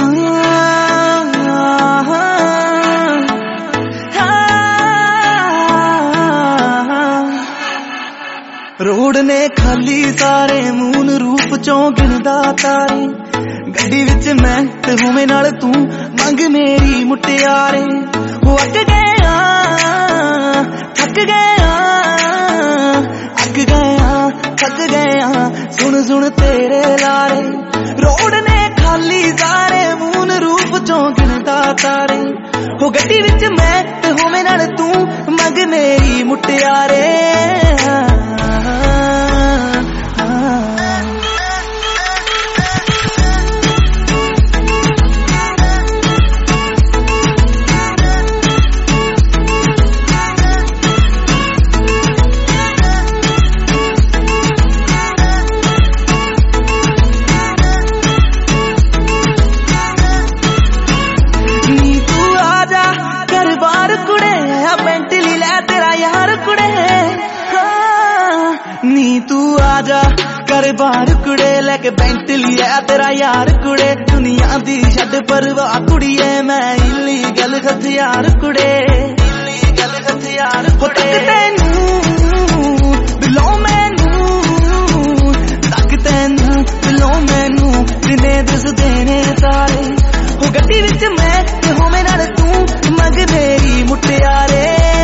Road ने खाली सारे मून रूप चों गिनदा तारे गड्डी विच मैं ते होवे नाल तू मंग मेरी मुटियारे हो अक गया थक गया अक गया थक गया सुन सुन तेरे लारे रोड ने खाली सारे मून रूप चों गिनदा तारे हो गड्डी विच मैं ते होवे नाल तू मंग मेरी मुटियारे नी तू आजा कर बार कुड़े लेके बेंटली है तेरा यार कुड़े दुनिया दी छड़ परवाह कुड़िए मैं इलीगल हथियार कुड़े इलीगल हथियार कुड़े दिलों मैनू तक तैनू दिलों मैनू दिने दस देने सारे हो गड्डी विच मैं ते होवे नाल तू मंग मेरी मुटियारे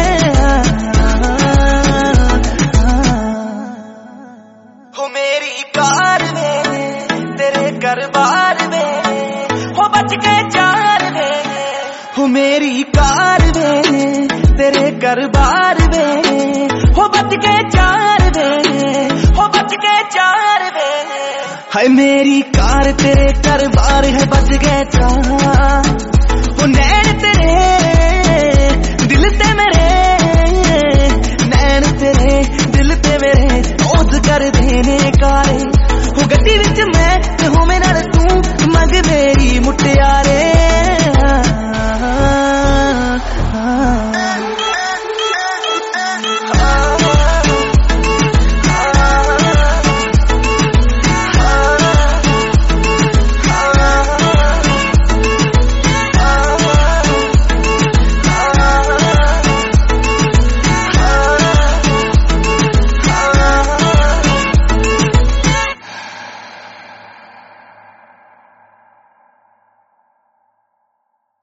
हो मेरी कार में तेरे घर बार में हो बच के चार में हो मेरी कार में तेरे घर बार में हो बच के चार में हो बच के चार में हाय मेरी कार तेरे घर बार है बच गए चार हो नैन तेरे दिल ते मेरे नैन तेरे दिल ते मेरे ओस कर देने कारे हो गड्डी विच मैं ते होवे नाल तू मंग मेरी मुटियारे।